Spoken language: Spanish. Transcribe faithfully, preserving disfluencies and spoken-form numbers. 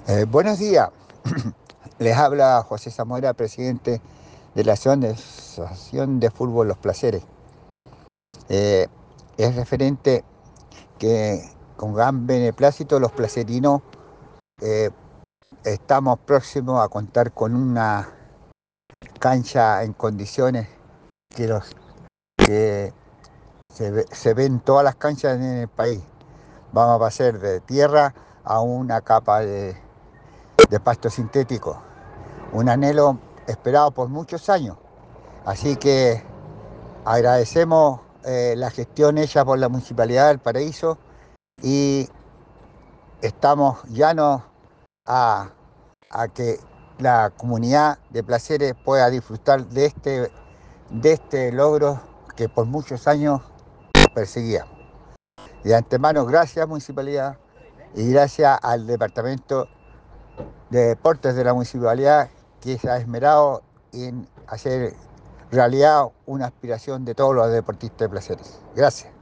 Eh, buenos días, les habla José Zamora, presidente de la Asociación de Fútbol Los Placeres. Eh, es referente que con gran beneplácito los placerinos eh, estamos próximos a contar con una cancha en condiciones que, los, que se, ve, se ven todas las canchas en el país. Vamos a pasar de tierra a una capa de, de pasto sintético, un anhelo esperado por muchos años. Así que agradecemos eh, la gestión hecha por la Municipalidad del Paraíso y estamos llanos a, a que la comunidad de Placeres pueda disfrutar de este, de este logro que por muchos años perseguíamos. De antemano, gracias Municipalidad y gracias al Departamento de Deportes de la Municipalidad, que se ha esmerado en hacer realidad una aspiración de todos los deportistas de Placeres. Gracias.